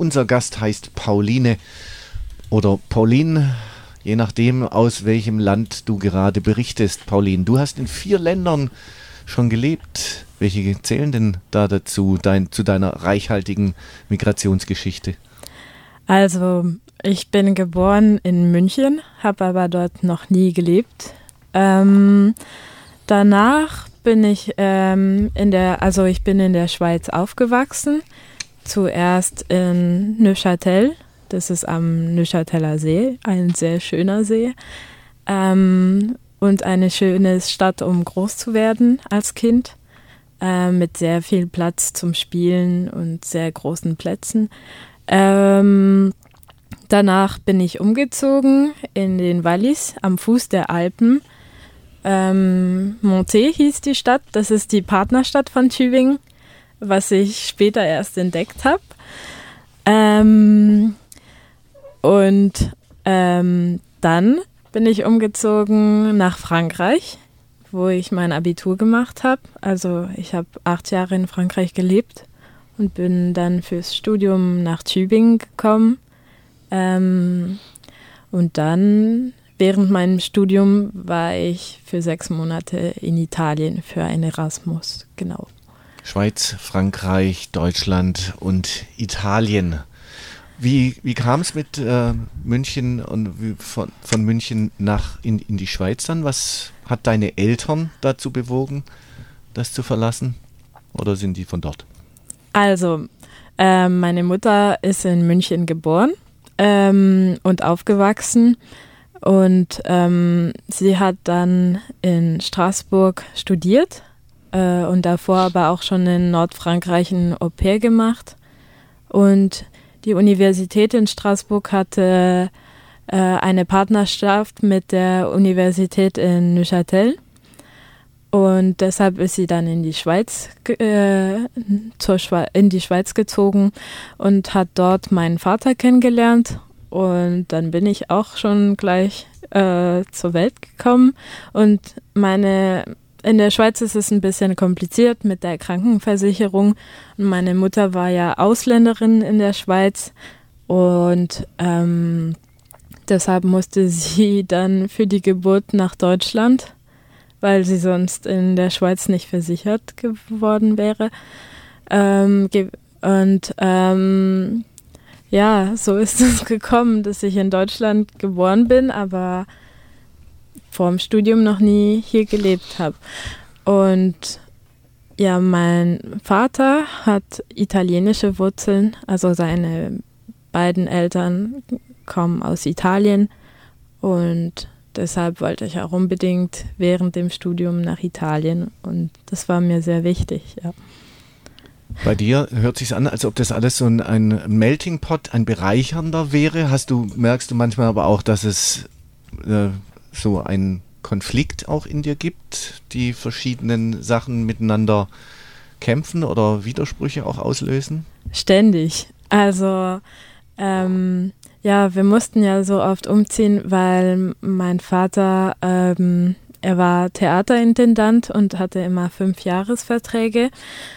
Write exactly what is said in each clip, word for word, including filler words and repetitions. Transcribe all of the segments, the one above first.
unser Gast heißt Pauline oder Pauline, je nachdem, aus welchem Land du gerade berichtest. Pauline, du hast in vier Ländern schon gelebt. Welche zählen denn da dazu, dein, zu deiner reichhaltigen Migrationsgeschichte? Also, ich bin geboren in München, habe aber dort noch nie gelebt. Ähm, danach bin ich ähm, in der, also ich bin in der Schweiz aufgewachsen. Zuerst in Neuchâtel, das ist am Neuchâteler See, ein sehr schöner See. Ähm, und eine schöne Stadt, um groß zu werden als Kind, äh, mit sehr viel Platz zum Spielen und sehr großen Plätzen. Ähm, danach bin ich umgezogen in den Wallis am Fuß der Alpen. Ähm, Montet hieß die Stadt, das ist die Partnerstadt von Tübingen, was ich später erst entdeckt habe. Ähm, und ähm, dann bin ich umgezogen nach Frankreich, wo ich mein Abitur gemacht habe. Also ich habe acht Jahre in Frankreich gelebt und bin dann fürs Studium nach Tübingen gekommen. Ähm, und dann während meinem Studium war ich für sechs Monate in Italien für ein Erasmus, genau. Schweiz, Frankreich, Deutschland und Italien. Wie, wie kam es mit äh, München und wie von, von München nach in, in die Schweiz dann? Was hat deine Eltern dazu bewogen, das zu verlassen? Oder sind die von dort? Also, äh, meine Mutter ist in München geboren ähm, und aufgewachsen. Und ähm, sie hat dann in Straßburg studiert äh, und davor aber auch schon in Nordfrankreich ein Au-pair gemacht. Und die Universität in Straßburg hatte äh, eine Partnerschaft mit der Universität in Neuchâtel. Und deshalb ist sie dann in die Schweiz, äh, zur Schwe- in die Schweiz gezogen und hat dort meinen Vater kennengelernt. Und dann bin ich auch schon gleich äh, zur Welt gekommen. Und meine, in der Schweiz ist es ein bisschen kompliziert mit der Krankenversicherung. Und meine Mutter war ja Ausländerin in der Schweiz. Und ähm, deshalb musste sie dann für die Geburt nach Deutschland, weil sie sonst in der Schweiz nicht versichert geworden wäre. Ähm, ge- und ähm, Ja, so ist es gekommen, dass ich in Deutschland geboren bin, aber vor dem Studium noch nie hier gelebt habe. Und ja, mein Vater hat italienische Wurzeln, also seine beiden Eltern kommen aus Italien und deshalb wollte ich auch unbedingt während dem Studium nach Italien und das war mir sehr wichtig, ja. Bei dir hört sich an, als ob das alles so ein, ein Melting Pot, ein bereichernder wäre. Hast du, merkst du manchmal aber auch, dass es äh, so einen Konflikt auch in dir gibt, die verschiedenen Sachen miteinander kämpfen oder Widersprüche auch auslösen? Ständig. Also ähm, ja, wir mussten ja so oft umziehen, weil mein Vater, ähm, er war Theaterintendant und hatte immer Fünfjahresverträge.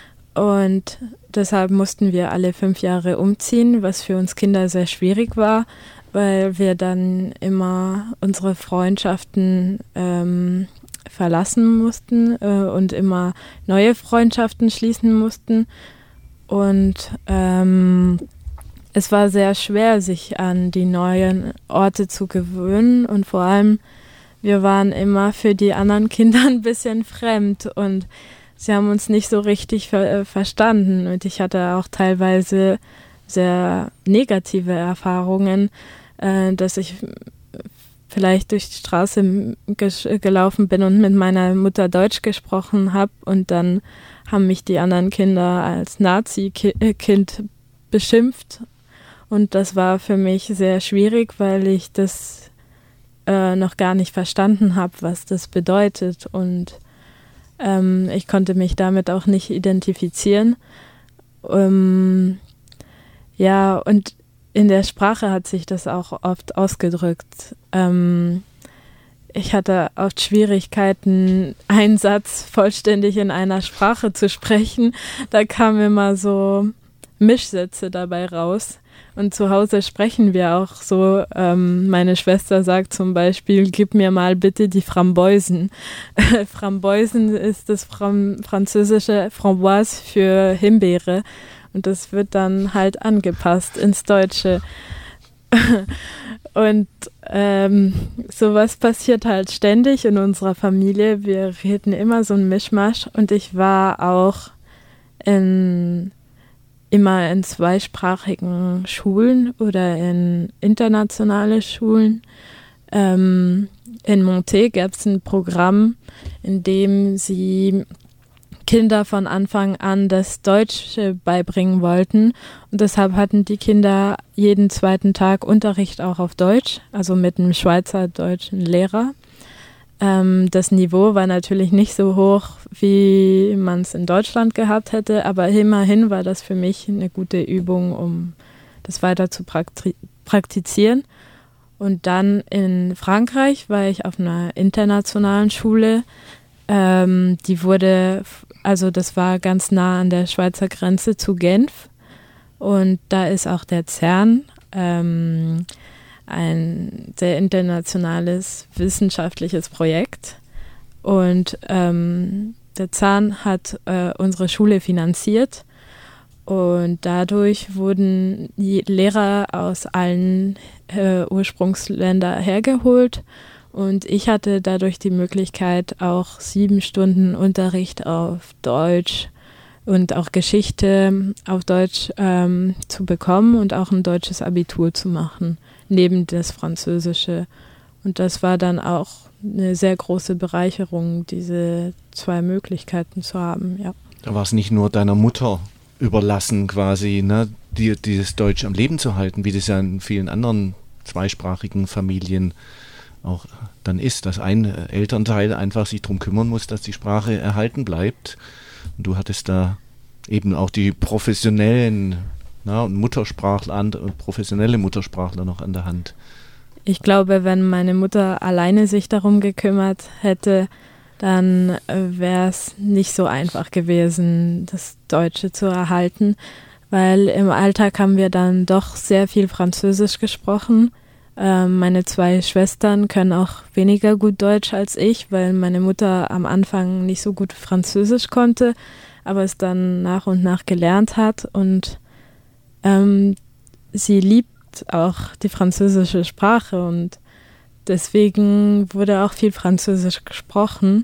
Und deshalb mussten wir alle fünf Jahre umziehen, was für uns Kinder sehr schwierig war, weil wir dann immer unsere Freundschaften ähm, verlassen mussten äh, und immer neue Freundschaften schließen mussten. Und ähm, es war sehr schwer, sich an die neuen Orte zu gewöhnen. Und vor allem, wir waren immer für die anderen Kinder ein bisschen fremd und sie haben uns nicht so richtig ver- verstanden und ich hatte auch teilweise sehr negative Erfahrungen, äh, dass ich vielleicht durch die Straße ges- gelaufen bin und mit meiner Mutter Deutsch gesprochen habe und dann haben mich die anderen Kinder als Nazi-Kind beschimpft und das war für mich sehr schwierig, weil ich das äh, noch gar nicht verstanden habe, was das bedeutet und Ähm, ich konnte mich damit auch nicht identifizieren. Ähm, ja, und in der Sprache hat sich das auch oft ausgedrückt. Ähm, ich hatte oft Schwierigkeiten, einen Satz vollständig in einer Sprache zu sprechen. Da kamen immer so Mischsätze dabei raus. Und zu Hause sprechen wir auch so. Ähm, meine Schwester sagt zum Beispiel, gib mir mal bitte die Framboisen. Framboisen ist das Fram- französische Framboise für Himbeere. Und das wird dann halt angepasst ins Deutsche. Und ähm, sowas passiert halt ständig in unserer Familie. Wir reden immer so ein Mischmasch. Und ich war auch in, immer in zweisprachigen Schulen oder in internationale Schulen. Ähm, in Monté gab es ein Programm, in dem sie Kinder von Anfang an das Deutsche beibringen wollten. Und deshalb hatten die Kinder jeden zweiten Tag Unterricht auch auf Deutsch, also mit einem schweizerdeutschen Lehrer. Ähm, das Niveau war natürlich nicht so hoch, wie man es in Deutschland gehabt hätte, aber immerhin war das für mich eine gute Übung, um das weiter zu prakti- praktizieren. Und dann in Frankreich war ich auf einer internationalen Schule. Ähm, die wurde, also das war ganz nah an der Schweizer Grenze zu Genf. Und da ist auch der CERN, ähm, ein sehr internationales wissenschaftliches Projekt. Und ähm, der CERN hat äh, unsere Schule finanziert. Und dadurch wurden die Lehrer aus allen äh, Ursprungsländern hergeholt. Und ich hatte dadurch die Möglichkeit, auch sieben Stunden Unterricht auf Deutsch und auch Geschichte auf Deutsch ähm, zu bekommen und auch ein deutsches Abitur zu machen, neben das Französische. Und das war dann auch eine sehr große Bereicherung, diese zwei Möglichkeiten zu haben, ja. Da war es nicht nur deiner Mutter überlassen quasi, ne, die, dieses Deutsch am Leben zu halten, wie das ja in vielen anderen zweisprachigen Familien auch dann ist, dass ein Elternteil einfach sich darum kümmern muss, dass die Sprache erhalten bleibt. Und du hattest da eben auch die professionellen na, und Muttersprachler, professionelle Muttersprachler noch an der Hand. Ich glaube, wenn meine Mutter alleine sich darum gekümmert hätte, dann wäre es nicht so einfach gewesen, das Deutsche zu erhalten, weil im Alltag haben wir dann doch sehr viel Französisch gesprochen. Ähm, meine zwei Schwestern können auch weniger gut Deutsch als ich, weil meine Mutter am Anfang nicht so gut Französisch konnte, aber es dann nach und nach gelernt hat. Und ähm, sie liebt auch die französische Sprache und deswegen wurde auch viel Französisch gesprochen.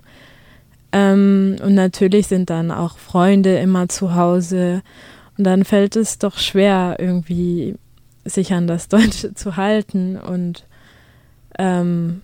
Ähm, und natürlich sind dann auch Freunde immer zu Hause und dann fällt es doch schwer, irgendwie sich an das Deutsche zu halten. Und ähm,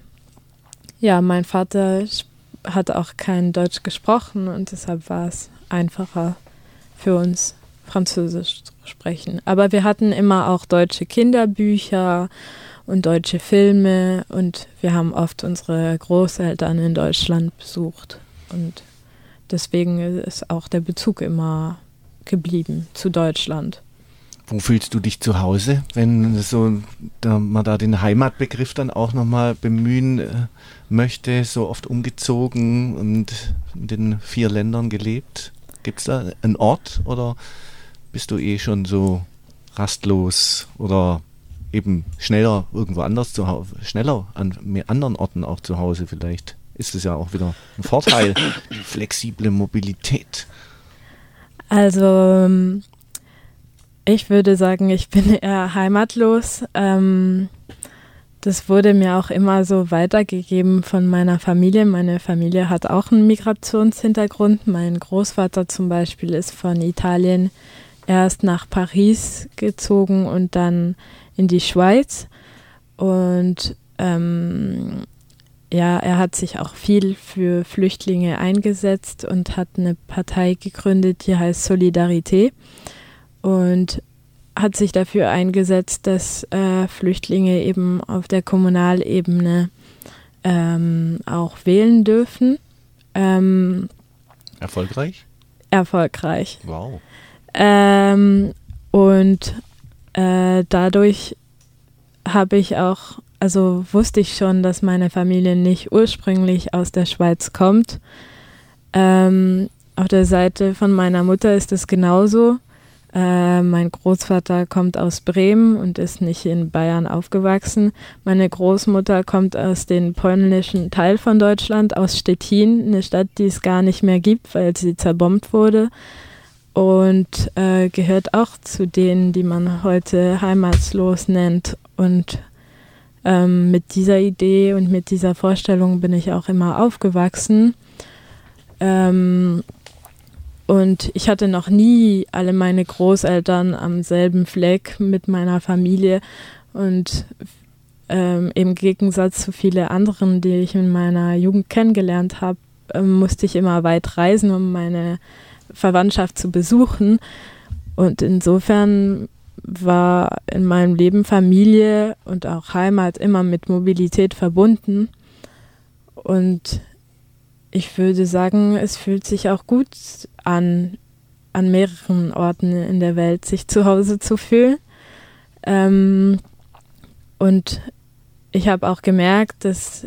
ja, mein Vater hat auch kein Deutsch gesprochen und deshalb war es einfacher für uns, Französisch zu sprechen. Aber wir hatten immer auch deutsche Kinderbücher und deutsche Filme und wir haben oft unsere Großeltern in Deutschland besucht und deswegen ist auch der Bezug immer geblieben zu Deutschland. Wo fühlst du dich zu Hause, wenn so da, man da den Heimatbegriff dann auch nochmal bemühen äh, möchte, so oft umgezogen und in den vier Ländern gelebt? Gibt es da einen Ort oder bist du eh schon so rastlos oder eben schneller irgendwo anders zu Hause, schneller an mehr anderen Orten auch zu Hause vielleicht? Ist es ja auch wieder ein Vorteil, die flexible Mobilität. Also ich würde sagen, ich bin eher heimatlos. Ähm, das wurde mir auch immer so weitergegeben von meiner Familie. Meine Familie hat auch einen Migrationshintergrund. Mein Großvater zum Beispiel ist von Italien erst nach Paris gezogen und dann in die Schweiz. Und ähm, ja, er hat sich auch viel für Flüchtlinge eingesetzt und hat eine Partei gegründet, die heißt Solidarité. Und hat sich dafür eingesetzt, dass äh, Flüchtlinge eben auf der Kommunalebene ähm, auch wählen dürfen. Ähm, erfolgreich? Erfolgreich. Wow. Ähm, und äh, dadurch habe ich auch, also wusste ich schon, dass meine Familie nicht ursprünglich aus der Schweiz kommt. Ähm, auf der Seite von meiner Mutter ist es genauso. Äh, mein Großvater kommt aus Bremen und ist nicht in Bayern aufgewachsen. Meine Großmutter kommt aus dem polnischen Teil von Deutschland, aus Stettin, eine Stadt, die es gar nicht mehr gibt, weil sie zerbombt wurde. Und äh, gehört auch zu denen, die man heute heimatlos nennt. Und ähm, mit dieser Idee und mit dieser Vorstellung bin ich auch immer aufgewachsen. Ähm, und ich hatte noch nie alle meine Großeltern am selben Fleck mit meiner Familie. Und ähm, im Gegensatz zu vielen anderen, die ich in meiner Jugend kennengelernt habe, ähm, musste ich immer weit reisen, um meine Verwandtschaft zu besuchen. Und insofern war in meinem Leben Familie und auch Heimat immer mit Mobilität verbunden. Und ich würde sagen, es fühlt sich auch gut an, an mehreren Orten in der Welt sich zu Hause zu fühlen. Ähm, und ich habe auch gemerkt, dass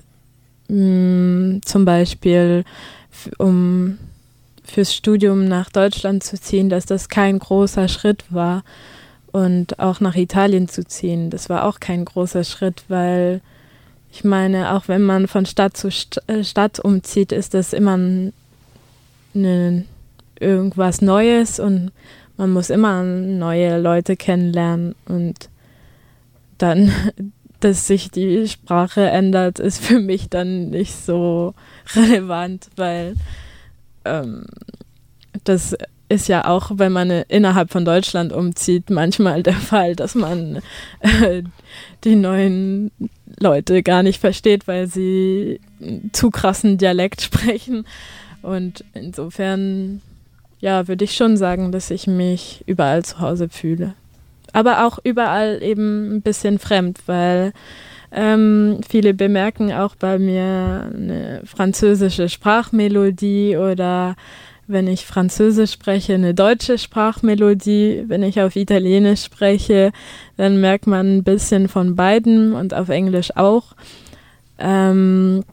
mh, zum Beispiel f- um fürs Studium nach Deutschland zu ziehen, dass das kein großer Schritt war. Und auch nach Italien zu ziehen, das war auch kein großer Schritt, weil ich meine, auch wenn man von Stadt zu St- äh, Stadt umzieht, ist das immer ein, eine, irgendwas Neues und man muss immer neue Leute kennenlernen. Und dann, dass sich die Sprache ändert, ist für mich dann nicht so relevant, weil ähm, das ist ja auch, wenn man innerhalb von Deutschland umzieht, manchmal der Fall, dass man äh, die neuen Leute gar nicht versteht, weil sie einen zu krassen Dialekt sprechen. Und insofern, ja, würde ich schon sagen, dass ich mich überall zu Hause fühle. Aber auch überall eben ein bisschen fremd, weil ähm, viele bemerken auch bei mir eine französische Sprachmelodie oder wenn ich Französisch spreche, eine deutsche Sprachmelodie. Wenn ich auf Italienisch spreche, dann merkt man ein bisschen von beiden und auf Englisch auch. Ähm,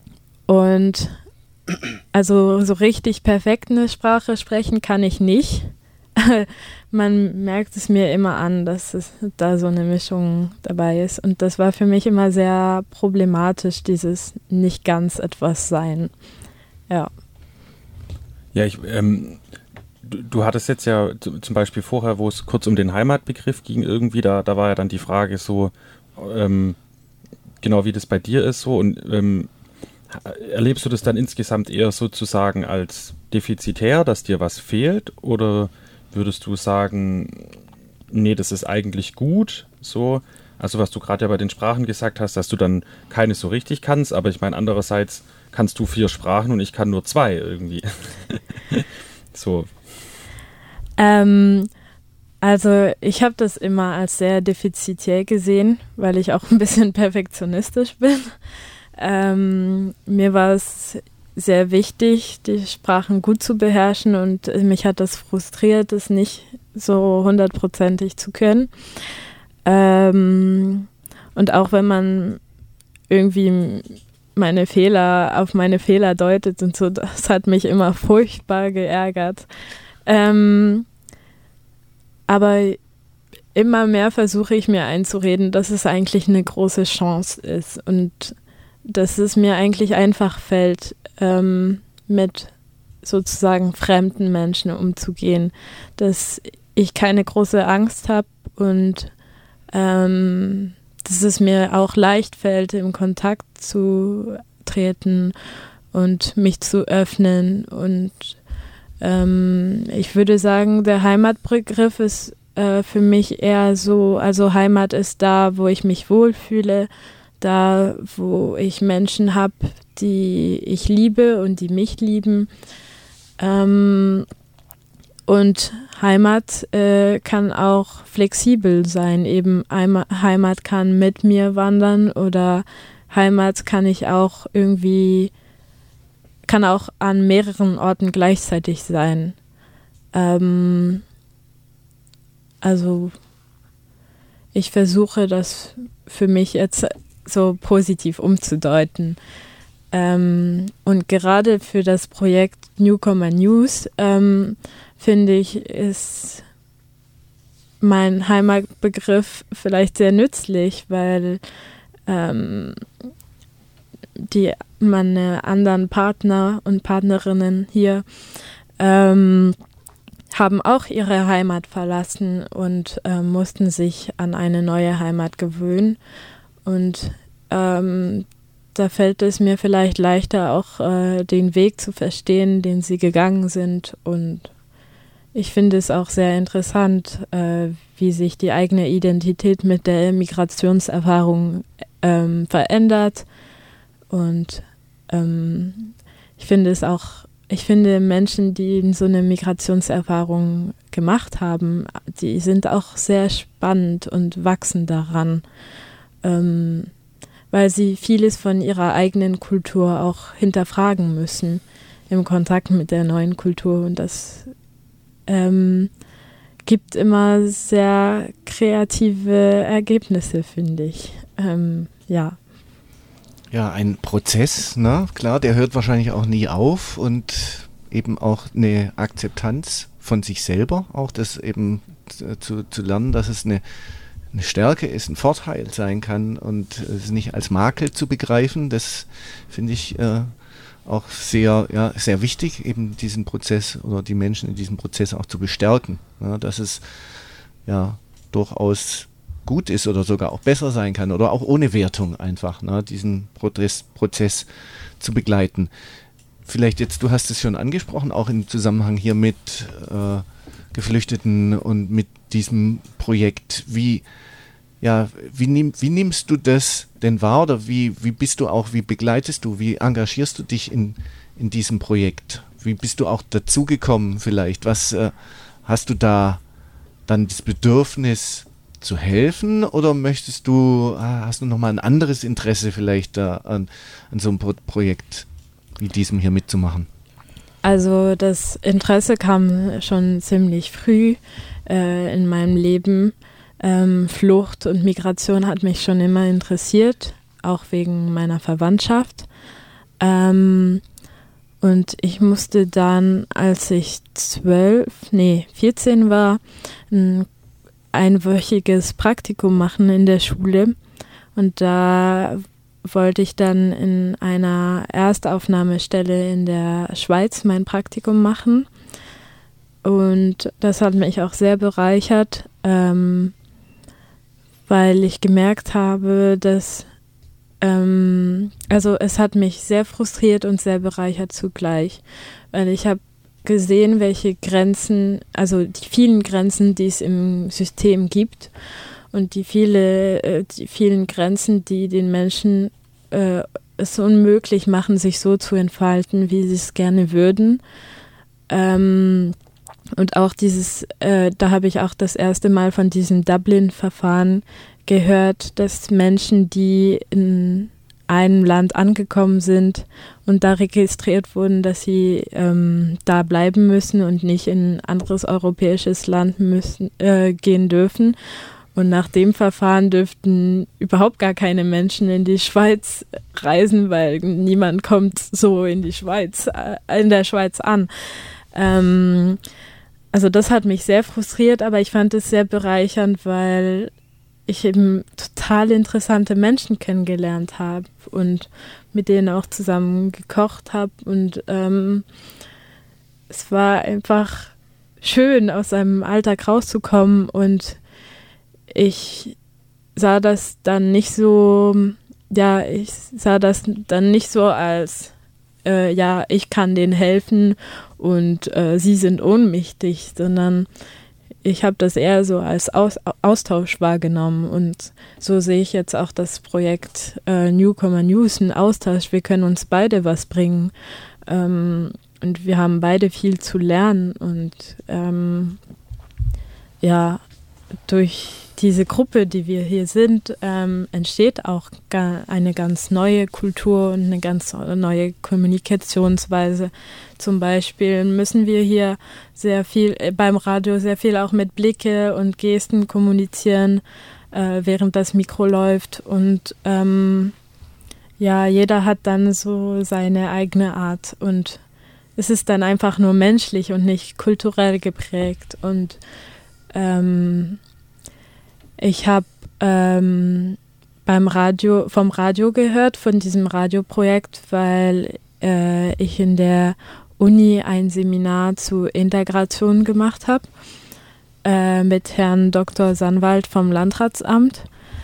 und also so richtig perfekt eine Sprache sprechen kann ich nicht. Man merkt es mir immer an, dass es da so eine Mischung dabei ist. Und das war für mich immer sehr problematisch, dieses nicht ganz etwas sein. Ja. Ja, ich, ähm, du, du hattest jetzt ja z- zum Beispiel vorher, wo es kurz um den Heimatbegriff ging, irgendwie, da, da war ja dann die Frage so, ähm, genau wie das bei dir ist so und ähm, erlebst du das dann insgesamt eher sozusagen als defizitär, dass dir was fehlt oder würdest du sagen, nee, das ist eigentlich gut, so, also was du gerade ja bei den Sprachen gesagt hast, dass du dann keine so richtig kannst, aber ich meine andererseits kannst du vier Sprachen und ich kann nur zwei irgendwie. So. Ähm, also ich habe das immer als sehr defizitär gesehen, weil ich auch ein bisschen perfektionistisch bin. Ähm, mir war es sehr wichtig, die Sprachen gut zu beherrschen und mich hat das frustriert, es nicht so hundertprozentig zu können. Ähm, und auch wenn man irgendwie meine Fehler, auf meine Fehler deutet und so, das hat mich immer furchtbar geärgert. Ähm, aber immer mehr versuche ich mir einzureden, dass es eigentlich eine große Chance ist und dass es mir eigentlich einfach fällt, ähm, mit sozusagen fremden Menschen umzugehen, dass ich keine große Angst habe und ähm, dass es mir auch leicht fällt, im Kontakt zu treten und mich zu öffnen. Und ähm, ich würde sagen, der Heimatbegriff ist äh, für mich eher so, also Heimat ist da, wo ich mich wohlfühle, da, wo ich Menschen habe, die ich liebe und die mich lieben. Ähm, Und Heimat äh, kann auch flexibel sein. Eben Heimat kann mit mir wandern oder Heimat kann ich auch irgendwie, kann auch an mehreren Orten gleichzeitig sein. Ähm, also ich versuche das für mich jetzt so positiv umzudeuten. Ähm, und gerade für das Projekt Newcomer News ähm, finde ich, ist mein Heimatbegriff vielleicht sehr nützlich, weil ähm, die meine anderen Partner und Partnerinnen hier ähm, haben auch ihre Heimat verlassen und äh, mussten sich an eine neue Heimat gewöhnen. Und ähm, da fällt es mir vielleicht leichter, auch äh, den Weg zu verstehen, den sie gegangen sind. Und ich finde es auch sehr interessant, äh, wie sich die eigene Identität mit der Migrationserfahrung ähm, verändert. Und ähm, ich finde es auch, ich finde Menschen, die so eine Migrationserfahrung gemacht haben, die sind auch sehr spannend und wachsen daran, ähm, weil sie vieles von ihrer eigenen Kultur auch hinterfragen müssen im Kontakt mit der neuen Kultur. Und das ähm, gibt immer sehr kreative Ergebnisse, finde ich. Ähm, ja. Ja, ein Prozess, ne? Klar, der hört wahrscheinlich auch nie auf und eben auch eine Akzeptanz von sich selber, auch das eben zu, zu lernen, dass es eine, eine Stärke ist, ein Vorteil sein kann und es nicht als Makel zu begreifen, das finde ich äh, auch sehr, ja, sehr wichtig, eben diesen Prozess oder die Menschen in diesem Prozess auch zu bestärken, ja, dass es ja durchaus gut ist oder sogar auch besser sein kann oder auch ohne Wertung einfach, ne, diesen Prozess, Prozess zu begleiten. Vielleicht jetzt, du hast es schon angesprochen, auch im Zusammenhang hier mit äh, Geflüchteten und mit diesem Projekt. Wie, ja, wie, nimm, wie nimmst du das denn wahr oder wie, wie bist du auch, wie begleitest du, wie engagierst du dich in, in diesem Projekt? Wie bist du auch dazugekommen vielleicht? Was äh, hast du da dann das Bedürfnis zu helfen oder möchtest du, hast du nochmal ein anderes Interesse vielleicht da an, an so einem Pro- Projekt wie diesem hier mitzumachen? Also das Interesse kam schon ziemlich früh äh, in meinem Leben. Ähm, Flucht und Migration hat mich schon immer interessiert, auch wegen meiner Verwandtschaft. Ähm, und ich musste dann, als ich zwölf, nee, vierzehn war, ein einwöchiges Praktikum machen in der Schule und da wollte ich dann in einer Erstaufnahmestelle in der Schweiz mein Praktikum machen und das hat mich auch sehr bereichert, ähm, weil ich gemerkt habe, dass ähm, also es hat mich sehr frustriert und sehr bereichert zugleich, weil ich habe gesehen, welche Grenzen, also die vielen Grenzen, die es im System gibt und die viele, die vielen Grenzen, die den Menschen äh, es unmöglich machen, sich so zu entfalten, wie sie es gerne würden. Ähm, und auch dieses, äh, da habe ich auch das erste Mal von diesem Dublin-Verfahren gehört, dass Menschen, die in einem Land angekommen sind und da registriert wurden, dass sie ähm, da bleiben müssen und nicht in ein anderes europäisches Land müssen, äh, gehen dürfen. Und nach dem Verfahren dürften überhaupt gar keine Menschen in die Schweiz reisen, weil niemand kommt so in die Schweiz, äh, in der Schweiz an. Ähm, also das hat mich sehr frustriert, aber ich fand es sehr bereichernd, weil ich eben total interessante Menschen kennengelernt habe und mit denen auch zusammen gekocht habe. Und ähm, es war einfach schön, aus einem Alltag rauszukommen. Und ich sah das dann nicht so, ja, ich sah das dann nicht so als, äh, ja, ich kann denen helfen und äh, sie sind ohnmächtig, sondern ich habe das eher so als Aus- Austausch wahrgenommen und so sehe ich jetzt auch das Projekt äh, Newcomer News, ein Austausch. Wir können uns beide was bringen ähm, und wir haben beide viel zu lernen und ähm, ja, durch diese Gruppe, die wir hier sind, ähm, entsteht auch ga- eine ganz neue Kultur und eine ganz neue Kommunikationsweise. Zum Beispiel müssen wir hier sehr viel äh, beim Radio sehr viel auch mit Blicke und Gesten kommunizieren, äh, während das Mikro läuft. Und ähm, ja, jeder hat dann so seine eigene Art und es ist dann einfach nur menschlich und nicht kulturell geprägt. Und ähm, Ich habe ähm, beim Radio, vom Radio gehört, von diesem Radioprojekt, weil äh, ich in der Uni ein Seminar zu Integration gemacht habe äh, mit Herrn Doktor Sanwald vom Landratsamt.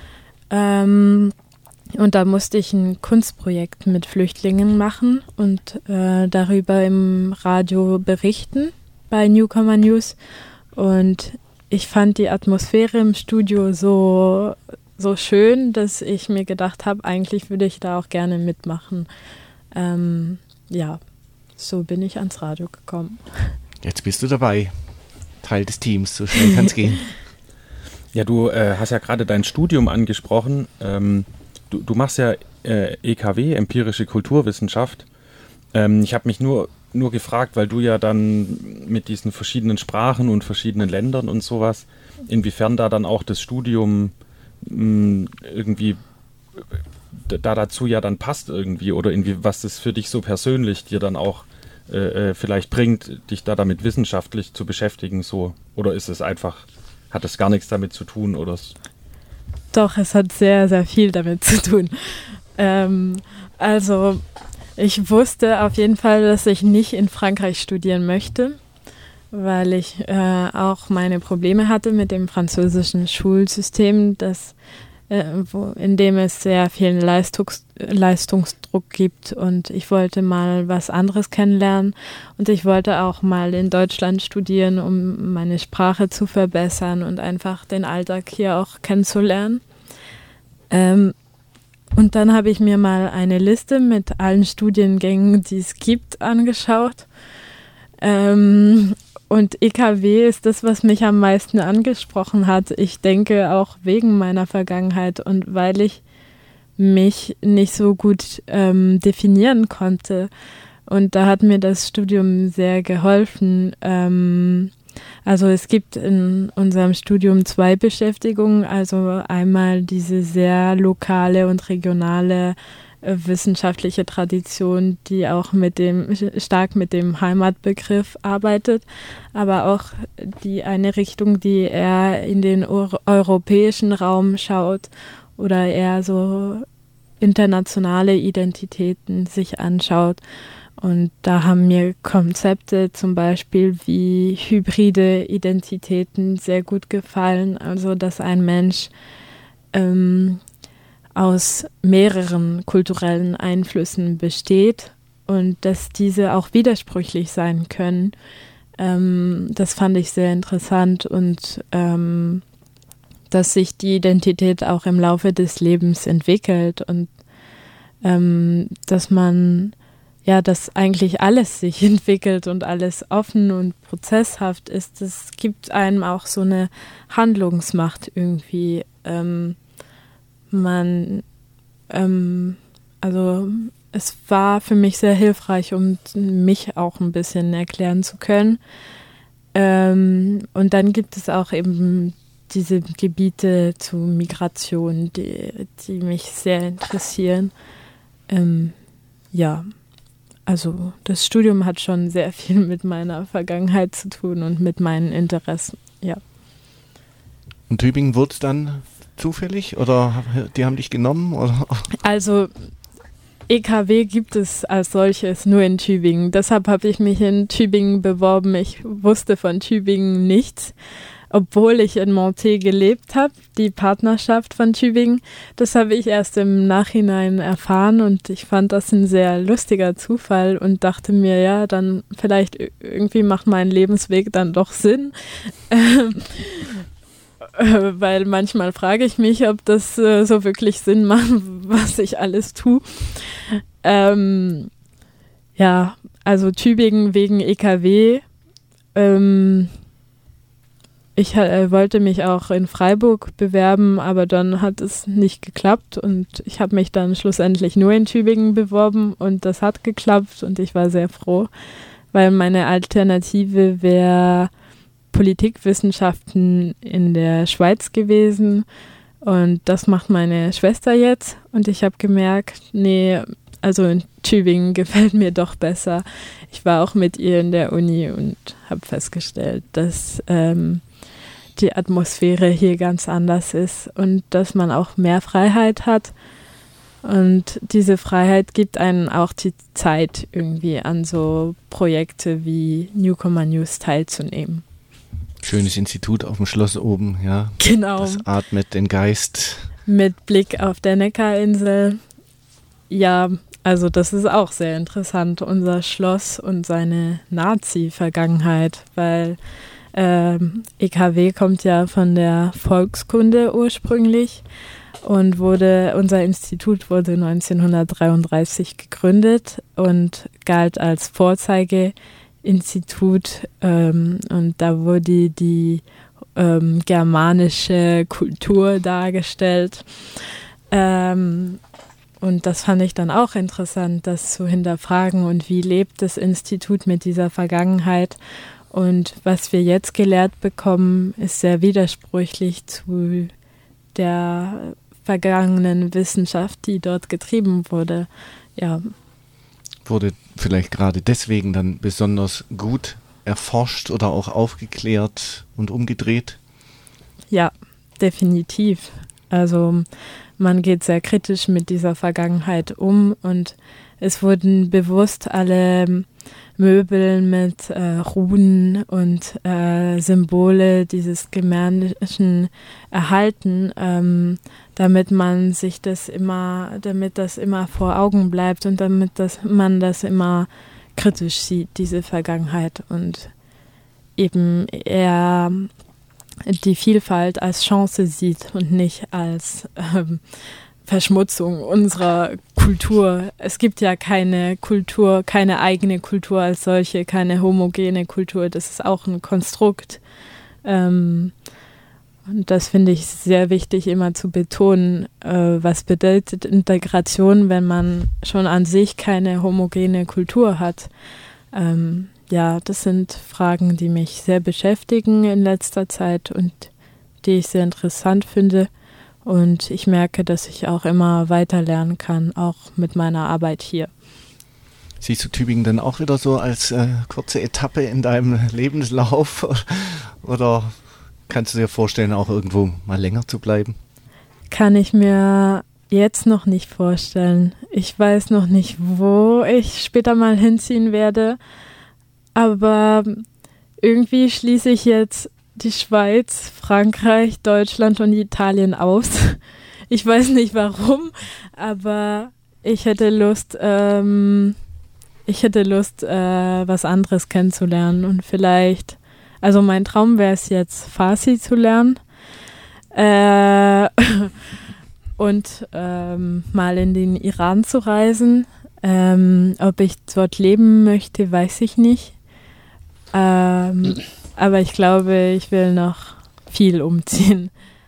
Ähm, und da musste ich ein Kunstprojekt mit Flüchtlingen machen und äh, darüber im Radio berichten bei Newcomer News. Und ich fand die Atmosphäre im Studio so, so schön, dass ich mir gedacht habe, eigentlich würde ich da auch gerne mitmachen. Ähm, ja, so bin ich ans Radio gekommen. Jetzt bist du dabei. Teil des Teams, so schnell kann es gehen. Ja, du äh, hast ja gerade dein Studium angesprochen. Ähm, du, du machst ja äh, E K W, empirische Kulturwissenschaft. Ähm, ich habe mich nur, nur gefragt, weil du ja dann mit diesen verschiedenen Sprachen und verschiedenen Ländern und sowas, inwiefern da dann auch das Studium mh, irgendwie da dazu ja dann passt irgendwie oder irgendwie, was das für dich so persönlich dir dann auch äh, vielleicht bringt, dich da damit wissenschaftlich zu beschäftigen, so, oder ist es einfach, hat es gar nichts damit zu tun, oder? Doch, es hat sehr, sehr viel damit zu tun. Ähm, also ich wusste auf jeden Fall, dass ich nicht in Frankreich studieren möchte, weil ich äh, auch meine Probleme hatte mit dem französischen Schulsystem, das Wo, in dem es sehr viel Leistungs, Leistungsdruck gibt, und ich wollte mal was anderes kennenlernen und ich wollte auch mal in Deutschland studieren, um meine Sprache zu verbessern und einfach den Alltag hier auch kennenzulernen. Ähm, und dann habe ich mir mal eine Liste mit allen Studiengängen, die es gibt, angeschaut. Ähm, Und E K W ist das, was mich am meisten angesprochen hat. Ich denke auch wegen meiner Vergangenheit und weil ich mich nicht so gut ähm, definieren konnte. Und da hat mir das Studium sehr geholfen. Ähm, also es gibt in unserem Studium zwei Beschäftigungen. Also einmal diese sehr lokale und regionale wissenschaftliche Tradition, die auch mit dem stark mit dem Heimatbegriff arbeitet, aber auch die eine Richtung, die eher in den Euro- europäischen Raum schaut oder eher so internationale Identitäten sich anschaut. Und da haben mir Konzepte zum Beispiel wie hybride Identitäten sehr gut gefallen, also dass ein Mensch ähm, aus mehreren kulturellen Einflüssen besteht und dass diese auch widersprüchlich sein können. Ähm, das fand ich sehr interessant und ähm, dass sich die Identität auch im Laufe des Lebens entwickelt und ähm, dass man, ja, dass eigentlich alles sich entwickelt und alles offen und prozesshaft ist. Das gibt einem auch so eine Handlungsmacht irgendwie. Ähm, Man, ähm, also es war für mich sehr hilfreich, um mich auch ein bisschen erklären zu können. Ähm, und dann gibt es auch eben diese Gebiete zu Migration, die, die mich sehr interessieren. Ähm, ja, also das Studium hat schon sehr viel mit meiner Vergangenheit zu tun und mit meinen Interessen, ja. Und Tübingen wurde es dann zufällig oder die haben dich genommen? Oder? Also E K W gibt es als solches nur in Tübingen. Deshalb habe ich mich in Tübingen beworben. Ich wusste von Tübingen nichts, obwohl ich in Monté gelebt habe, die Partnerschaft von Tübingen. Das habe ich erst im Nachhinein erfahren und ich fand das ein sehr lustiger Zufall und dachte mir, ja, dann vielleicht irgendwie macht mein Lebensweg dann doch Sinn. Weil manchmal frage ich mich, ob das äh, so wirklich Sinn macht, was ich alles tue. Ähm, ja, also Tübingen wegen E K W. Ähm, ich äh, wollte mich auch in Freiburg bewerben, aber dann hat es nicht geklappt und ich habe mich dann schlussendlich nur in Tübingen beworben und das hat geklappt und ich war sehr froh, weil meine Alternative wäre Politikwissenschaften in der Schweiz gewesen und das macht meine Schwester jetzt und ich habe gemerkt, nee, also in Tübingen gefällt mir doch besser. Ich war auch mit ihr in der Uni und habe festgestellt, dass ähm, die Atmosphäre hier ganz anders ist und dass man auch mehr Freiheit hat. Und diese Freiheit gibt einem auch die Zeit, irgendwie an so Projekte wie Newcomer News teilzunehmen. Schönes Institut auf dem Schloss oben, ja. Genau. Das atmet den Geist. Mit Blick auf der Neckarinsel. Ja, also das ist auch sehr interessant, unser Schloss und seine Nazi-Vergangenheit, weil ähm, E K W kommt ja von der Volkskunde ursprünglich. Und wurde, unser Institut wurde neunzehnhundertdreiunddreißig gegründet und galt als Vorzeigeinstitut. Ähm, und da wurde die ähm, germanische Kultur dargestellt. Ähm, und das fand ich dann auch interessant, das zu hinterfragen. Und wie lebt das Institut mit dieser Vergangenheit? Und was wir jetzt gelehrt bekommen, ist sehr widersprüchlich zu der vergangenen Wissenschaft, die dort getrieben wurde. Ja. Wurde vielleicht gerade deswegen dann besonders gut erforscht oder auch aufgeklärt und umgedreht? Ja, definitiv. Also man geht sehr kritisch mit dieser Vergangenheit um und es wurden bewusst alle Möbel mit äh, Runen und äh, Symbole dieses Germanischen erhalten, ähm, damit man sich das immer, damit das immer vor Augen bleibt und damit das, man das immer kritisch sieht, diese Vergangenheit und eben eher die Vielfalt als Chance sieht und nicht als ähm, Verschmutzung unserer Kultur. Es gibt ja keine Kultur, keine eigene Kultur als solche, keine homogene Kultur. Das ist auch ein Konstrukt. Ähm, und das finde ich sehr wichtig, immer zu betonen. Äh, was bedeutet Integration, wenn man schon an sich keine homogene Kultur hat? Ähm, ja, das sind Fragen, die mich sehr beschäftigen in letzter Zeit und die ich sehr interessant finde. Und ich merke, dass ich auch immer weiter lernen kann, auch mit meiner Arbeit hier. Siehst du Tübingen dann auch wieder so als äh, kurze Etappe in deinem Lebenslauf? Oder kannst du dir vorstellen, auch irgendwo mal länger zu bleiben? Kann ich mir jetzt noch nicht vorstellen. Ich weiß noch nicht, wo ich später mal hinziehen werde. Aber irgendwie schließe ich jetzt die Schweiz, Frankreich, Deutschland und Italien aus. Ich weiß nicht warum, aber ich hätte Lust, ähm, ich hätte Lust, äh, was anderes kennenzulernen und vielleicht, also mein Traum wäre es jetzt, Farsi zu lernen äh, und ähm, mal in den Iran zu reisen. Ähm, ob ich dort leben möchte, weiß ich nicht. Ähm, Aber ich glaube, ich will noch viel umziehen.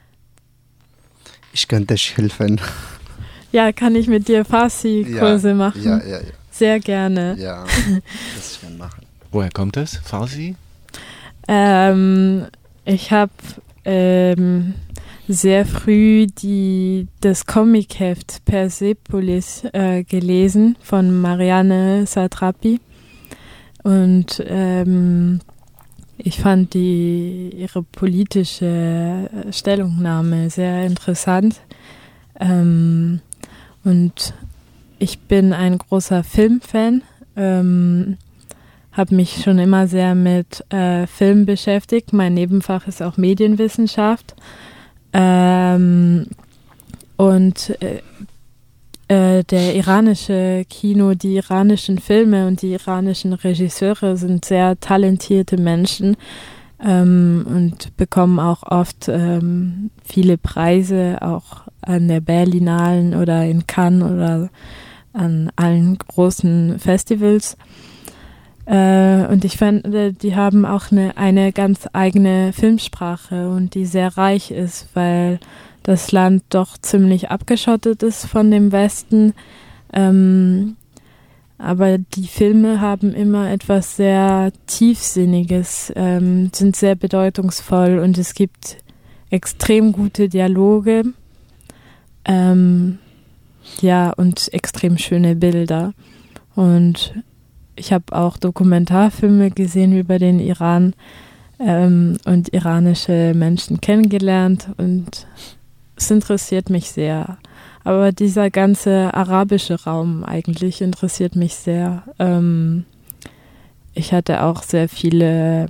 Ich könnte dich helfen. Ja, kann ich mit dir Farsi-Kurse ja, machen? Ja, ja, ja. Sehr gerne. Ja, das kann ich machen. Woher kommt das, Farsi? Ähm, ich habe ähm, sehr früh die, das Comicheft Persepolis äh, gelesen von Marianne Satrapi. Und ähm, ich fand die, ihre politische Stellungnahme sehr interessant. Ähm, und ich bin ein großer Filmfan, ähm, habe mich schon immer sehr mit äh, Film beschäftigt. Mein Nebenfach ist auch Medienwissenschaft. Ähm, und äh, äh, der iranische Kino, die iranischen Filme und die iranischen Regisseure sind sehr talentierte Menschen ähm, und bekommen auch oft ähm, viele Preise, auch an der Berlinalen oder in Cannes oder an allen großen Festivals. Äh, und ich finde, die haben auch eine, eine ganz eigene Filmsprache und die sehr reich ist, weil das Land doch ziemlich abgeschottet ist von dem Westen. Ähm, aber die Filme haben immer etwas sehr Tiefsinniges, ähm, sind sehr bedeutungsvoll und es gibt extrem gute Dialoge. Ähm, ja, und extrem schöne Bilder. Und ich habe auch Dokumentarfilme gesehen über den Iran. ähm, und iranische Menschen kennengelernt und es interessiert mich sehr. Aber dieser ganze arabische Raum eigentlich interessiert mich sehr. Ähm, ich hatte auch sehr viele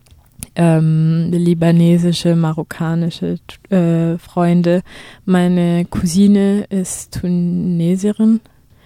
ähm, libanesische, marokkanische äh, Freunde. Meine Cousine ist Tunesierin.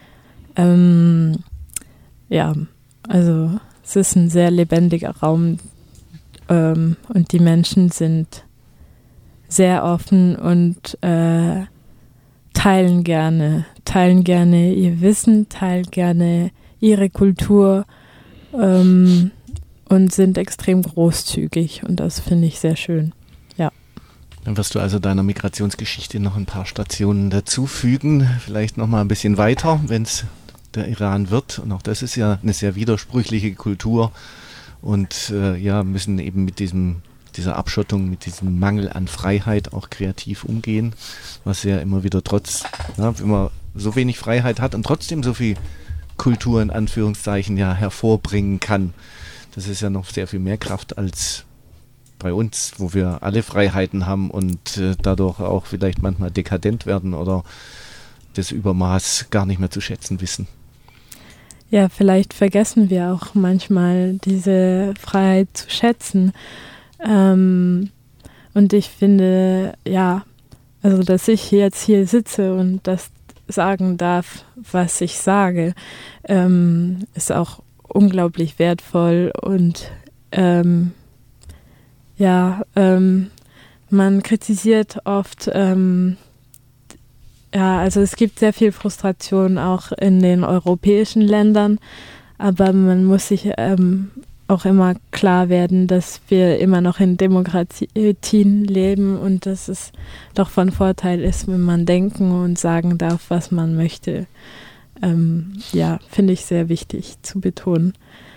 Ähm, ja, also es ist ein sehr lebendiger Raum ähm, und die Menschen sind sehr offen und äh, teilen gerne, teilen gerne ihr Wissen, teilen gerne ihre Kultur ähm, und sind extrem großzügig und das finde ich sehr schön. Ja. Dann wirst du also deiner Migrationsgeschichte noch ein paar Stationen dazufügen, vielleicht noch mal ein bisschen weiter, wenn es der Iran wird. Und auch das ist ja eine sehr widersprüchliche Kultur und äh, ja, müssen eben mit diesem dieser Abschottung, mit diesem Mangel an Freiheit auch kreativ umgehen, was ja immer wieder trotz, ja, wenn man so wenig Freiheit hat und trotzdem so viel Kultur in Anführungszeichen ja hervorbringen kann. Das ist ja noch sehr viel mehr Kraft als bei uns, wo wir alle Freiheiten haben und äh, dadurch auch vielleicht manchmal dekadent werden oder das Übermaß gar nicht mehr zu schätzen wissen. Ja, vielleicht vergessen wir auch manchmal diese Freiheit zu schätzen. Ähm, und ich finde, ja, also dass ich jetzt hier sitze und das sagen darf, was ich sage, ähm, ist auch unglaublich wertvoll und ähm, ja, ähm, man kritisiert oft, ähm, ja, also es gibt sehr viel Frustration auch in den europäischen Ländern, aber man muss sich ähm, auch immer klar werden, dass wir immer noch in Demokratien leben und dass es doch von Vorteil ist, wenn man denken und sagen darf, was man möchte. Ähm, ja, finde ich sehr wichtig zu betonen.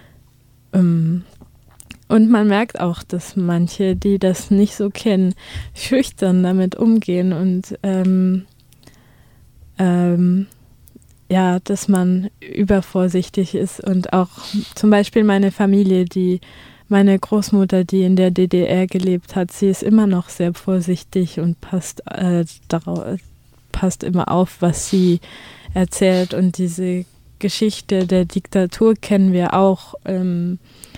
Ähm, und man merkt auch, dass manche, die das nicht so kennen, schüchtern damit umgehen und ähm, ähm, ja, dass man übervorsichtig ist und auch zum Beispiel meine Familie, die meine Großmutter, die in der D D R gelebt hat, sie ist immer noch sehr vorsichtig und passt äh, darauf, passt immer auf, was sie erzählt und diese Geschichte der Diktatur kennen wir auch ähm,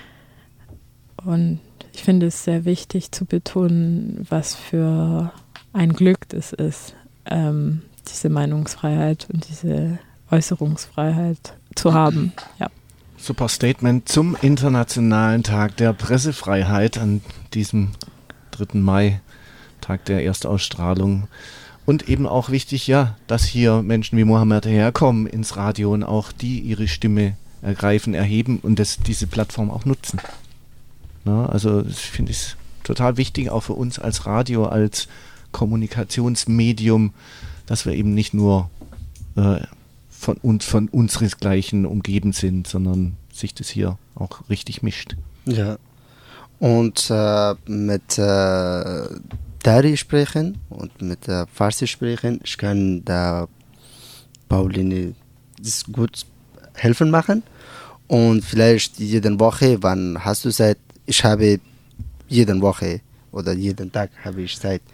und ich finde es sehr wichtig zu betonen, was für ein Glück das ist, ähm, diese Meinungsfreiheit und diese Äußerungsfreiheit zu haben. Ja. Super Statement zum Internationalen Tag der Pressefreiheit an diesem dritten Mai, Tag der Erstausstrahlung. Und eben auch wichtig, ja, dass hier Menschen wie Mohammed herkommen ins Radio und auch die ihre Stimme ergreifen, erheben und das, diese Plattform auch nutzen. Na, also das finde ich total wichtig, auch für uns als Radio, als Kommunikationsmedium, dass wir eben nicht nur äh, von uns, von unseresgleichen umgeben sind, sondern sich das hier auch richtig mischt. Ja, und äh, mit äh, Dari sprechen und mit äh, Farsi sprechen, ich kann da Pauline das gut helfen machen und vielleicht jede Woche, wann hast du Zeit, ich habe jede Woche oder jeden Tag habe ich Zeit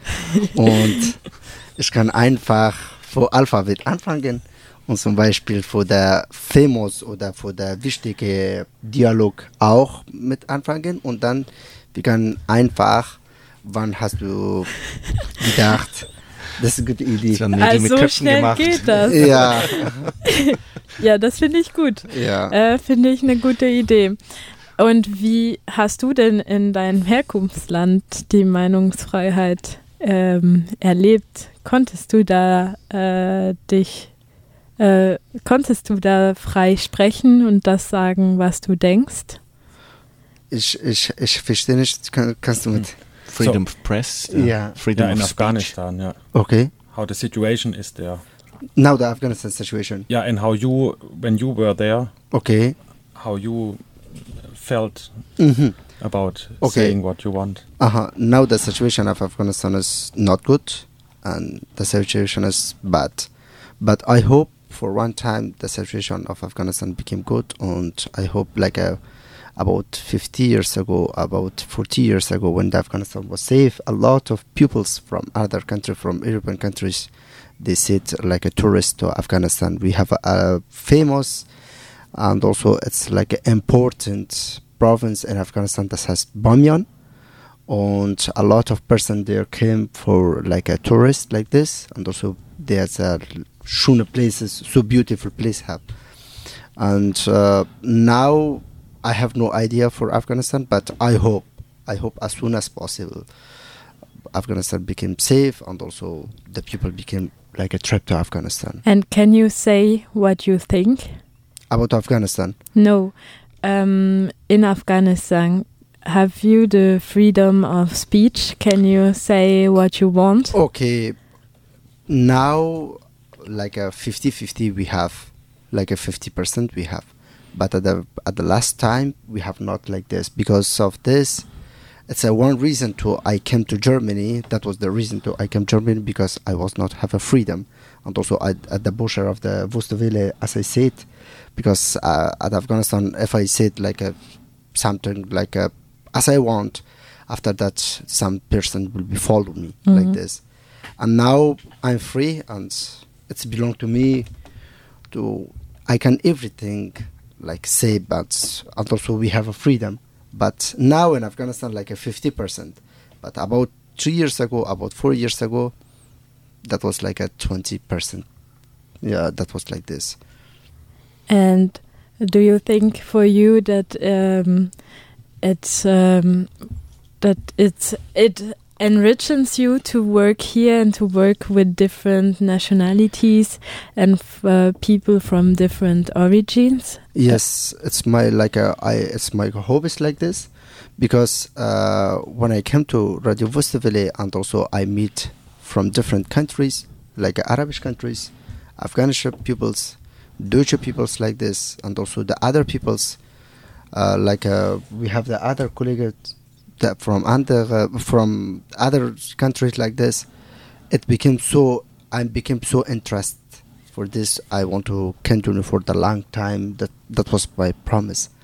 und ich kann einfach vor Alphabet anfangen und zum Beispiel für der Famous oder für der wichtige Dialog auch mit anfangen und dann wir können einfach, wann hast du gedacht, das ist eine gute Idee. Das Nägel also mit Köpfen schnell gemacht. geht das. Ja, Ja, das finde ich gut. ja. Äh, finde ich eine gute Idee. Und wie hast du denn in deinem Herkunftsland die Meinungsfreiheit ähm, erlebt? Konntest du da äh, dich, äh, konntest du da frei sprechen und das sagen, was du denkst? Ich, ich, ich verstehe nicht, Kann, kannst du mit? Freedom So. of Press, Ja. Freedom Ja, in of Speech. Afghanistan, ja. Okay. How the situation is there. Now the Afghanistan situation. Yeah, and how you, when you were there, Okay. how you felt Mhm. about Okay. saying what you want. Uh-huh. Now the situation of Afghanistan is not good and the situation is bad. But I hope for one time the situation of Afghanistan became good and I hope like uh, about fifty years ago, about forty years ago, when Afghanistan was safe, a lot of pupils from other countries, from European countries, they said like a tourist to Afghanistan. We have a, a famous and also it's like an important province in Afghanistan that has Bamyan, and a lot of person there came for like a tourist like this, and also there's a Shuna places, so beautiful place have. And uh, now I have no idea for Afghanistan, but I hope, I hope as soon as possible, Afghanistan became safe and also the people became like a trip to Afghanistan. And can you say what you think? About Afghanistan? No. Um, in Afghanistan, have you the freedom of speech? Can you say what you want? Okay. Now, like a fifty-fifty we have, like a fifty percent we have. But at the at the last time, we have not like this. Because of this, it's a one reason to I came to Germany. That was the reason to I came to Germany, because I was not have a freedom. And also at, at the butcher of the Wüstewelle, as I said, because uh, at Afghanistan, if I said like a something like a as I want, after that some person will be follow me mm-hmm. like this. And now I'm free and it's belong to me to I can everything like say, but and also we have a freedom. But now in Afghanistan like a fifty percent. But about three years ago, about four years ago, that was like a twenty percent. Yeah, that was like this. And do you think for you that um, it's um, that it's it enriches you to work here and to work with different nationalities and f- uh, people from different origins? Yes, it's my like a I it's my hobbies like this, because uh, when I came to Radio Wüstewelle and also I meet from different countries like uh, Arabic countries, Afghanistan peoples, Deutsche peoples like this, and also the other peoples uh, like uh, we have the other colleagues that from other uh, from other countries like this. It became so I became so interested for this. I want to continue for the long time. That that was my promise.